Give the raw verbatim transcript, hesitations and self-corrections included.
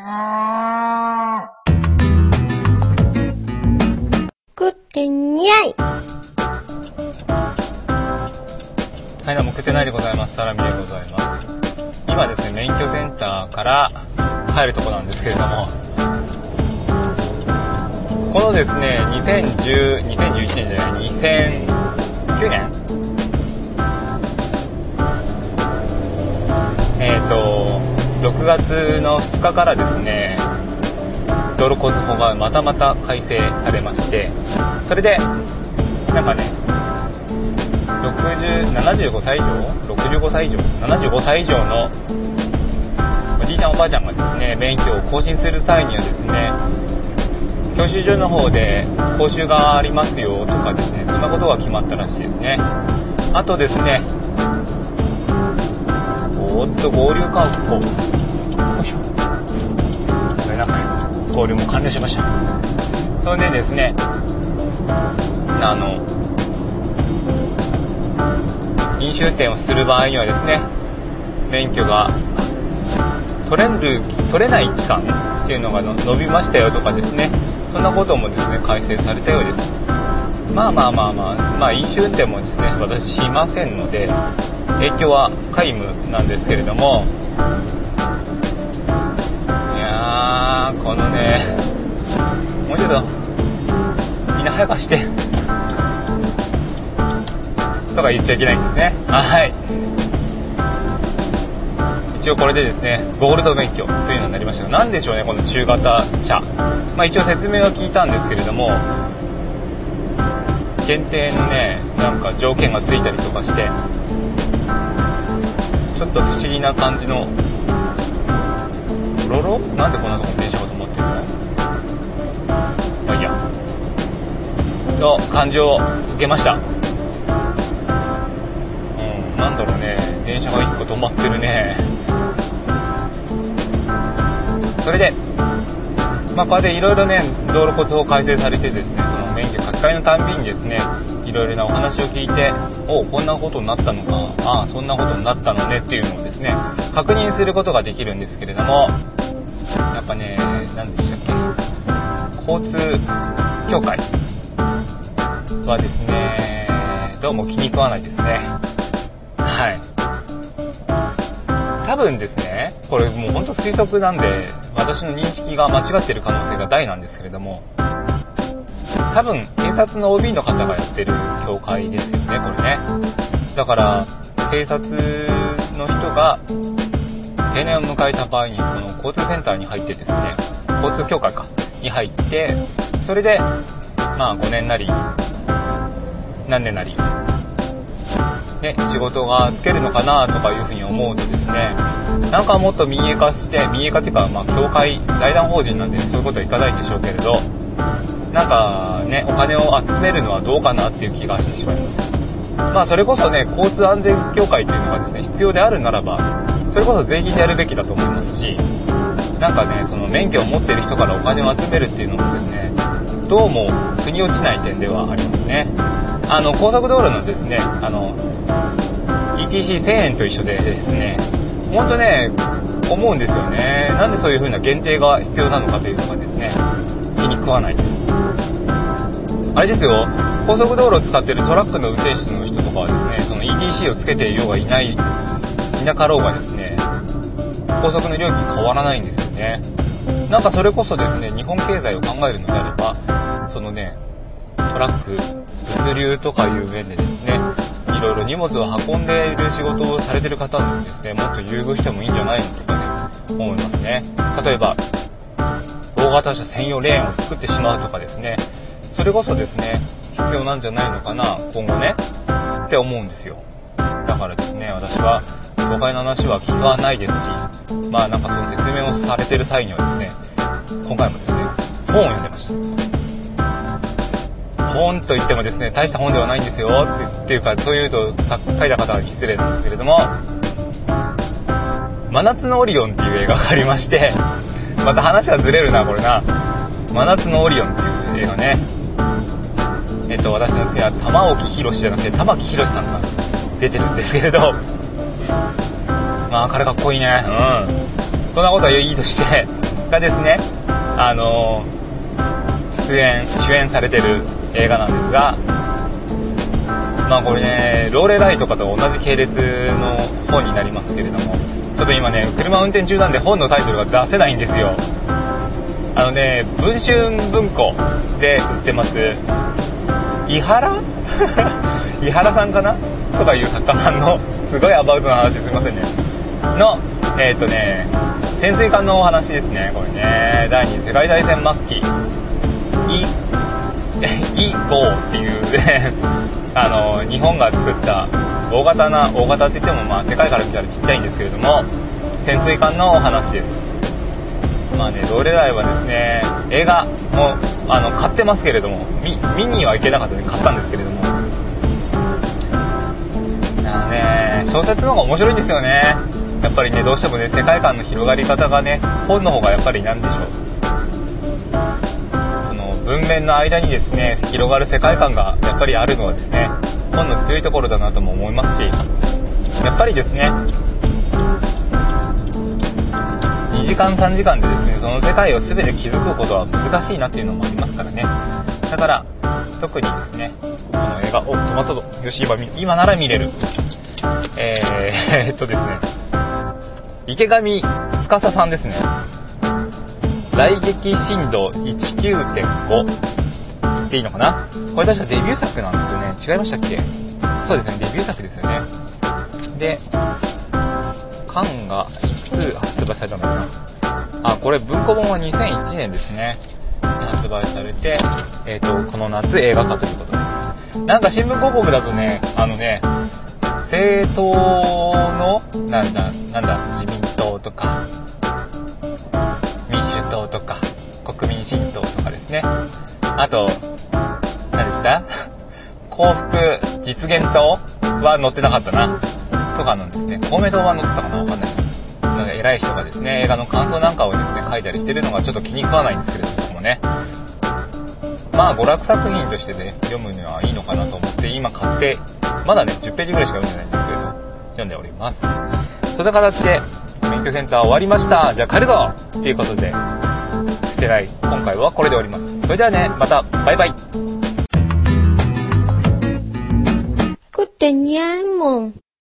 食ってにゃい。 はい、どうも食ってないでございます。サラミでございます。今ですね、免許センターから帰るとこなんですけれども、このですね、にせんじゅう、にせんじゅういちねんじゃない、にせんきゅうねんえーと、ろくがつのふつかからですね、道路交通法がまたまた改正されまして、それで、なんかね、ろくじゅう、ななじゅうごさい以上 ?ろくじゅうごさい以上 ?ななじゅうごさい以上のおじいちゃんおばあちゃんがですね、免許を更新する際にはですね、教習所の方で講習がありますよとかですね、そんなことが決まったらしいですね。あとですね、おーっと合流確保、よいしょ、これなんか合流も完了しました。それでですね、あの飲酒運転をする場合にはですね、免許が取れる取れない期間っていうのがの伸びましたよとかですね、そんなこともですね改正されたようです。まあまあまあまあまあ飲酒運転もですね私しませんので影響は皆無なんですけれども、いやーこのね、もうちょっとみんな早く走ってとか言っちゃいけないんですね。はい。一応これでですね、ゴールド免許というのになりましたが、なんでしょうねこの中型車。まあ一応説明は聞いたんですけれども、限定のねなんか条件がついたりとかして、ちょっと不思議な感じのロロなんでこんなとこに電車が止まってるの？まあいいやと感じを受けました。なんだろうね、電車がいっこ止まってるね。それで、まあ、こうやっていろいろね、道路交通法改正されてですね、その免許書き換えのたんびにですね、いろいろなお話を聞いて、おこんなことになったのか、ああそんなことになったのねっていうのをですね、確認することができるんですけれども、やっぱね、何でしたっけ、交通協会はですね、どうも気に食わないですね。はい、多分ですね、これもう本当推測なんで私の認識が間違っている可能性が大なんですけれども、多分警察の オービー の方がやってる協会ですよねこれね。だから警察の人が定年を迎えた場合にこの交通センターに入ってですね、交通協会かに入って、それでまあごねんなり何年なりね、仕事がつけるのかなとかいうふうに思うとですね、なんかもっと民営化して、民営化っていうか、まあ、協会、財団法人なんでそういうことはいかないでしょうけれど、なんかね、お金を集めるのはどうかなっていう気がしてしまいます。まあ、それこそね、交通安全協会っていうのがですね、必要であるならば、それこそ税金でやるべきだと思いますし、なんかね、その免許を持っている人からお金を集めるっていうのもですね、どうも腑に落ちない点ではありますね。あの高速道路のですね、あの イーティーシーせんえんと一緒でですね、本当ね思うんですよね。なんでそういう風な限定が必要なのかというのがですね、気に食わないです。あれですよ、高速道路を使っているトラックの運転手の人とかはですね、その イーティーシー をつけていようがいないいなかろうがですね、高速の料金変わらないんですよね。なんかそれこそですね、日本経済を考えるのであれば、そのねトラック物流とかいう面でですね、いろいろ荷物を運んでいる仕事をされている方にですね、もっと優遇してもいいんじゃないのとかね思いますね。例えば大型車専用レーンを作ってしまうとかですね、それこそですね必要なんじゃないのかな今後ねって思うんですよ。だからですね、私は業界の話は聞かないですし、まあなんかその説明をされている際にはですね、今回もですね本を読んでました。本といってもですね、大した本ではないんですよ って、っていうか、そういうと書いた方は失礼なんですけれども、真夏のオリオンっていう映画がありまして、また話はずれるなこれな。真夏のオリオンっていう映画ね、えっと私の好きな玉置宏じゃなくて玉木宏さんが出てるんですけれど、まあ彼かっこいいね。うんそんなことはいいとしてがですね、あの出演主演されてる映画なんですが、まあこれね、ローレライとかと同じ系列の本になりますけれども、ちょっと今ね車運転中なんで本のタイトルが出せないんですよ。あのね、文春文庫で売ってます伊原伊原さんかなとかいう作家さんのすごいアバウトな話、すいませんねの、えーっとね潜水艦のお話ですね。これね、第二次世界大戦末期にイゴーっていうねあの日本が作った大型な大型って言ってもまあ世界から見たらちっちゃいんですけれども、潜水艦のお話です。まあね、ローレライはですね、映画もあの買ってますけれども、見, 見には行けなかったので買ったんですけれども、あのね、小説の方が面白いんですよね。やっぱりね、どうしてもね、世界観の広がり方がね、本の方がやっぱりなんでしょう、その文面の間にですね広がる世界観がやっぱりあるのはですね、本の強いところだなとも思いますし、やっぱりですねにじかんさんじかんでですねその世界を全て気づくことは難しいなっていうのもありますからね。だから特にですね、この映画、お、止まったぞ、よし、今今なら見れる、えー、えーっとですね池上司さんですね。来劇深度 いちきゅうてんご っていいのかな、これ確かデビュー作なんですよね。違いましたっけ？そうですね、デビュー作ですよね。で、巻がいつ発売されたのかなあ、これ文庫本はにせんいちねんですね発売されて、えーと、この夏映画化ということです。なんか新聞広告だとね、あのね、政党のなんだなんだ自民党とか民主党とか国民新党とかですね、あと何でした幸福実現党は載ってなかったなとかなんですね。公明党は載ってたかな、わかんない。なんか偉い人がですね映画の感想なんかをですね書いたりしてるのがちょっと気に食わないんですけれども、僕もね、まあ娯楽作品としてね読むにはいいのかなと思って今買って、まだねじゅっページぐらいしか読んでないんですけれど読んでおります。そんな形で免許センター終わりました。じゃあ帰るぞっていうことで、捨てない今回はこれで終わります。それではね、またバイバイ。 くってにゃんもん。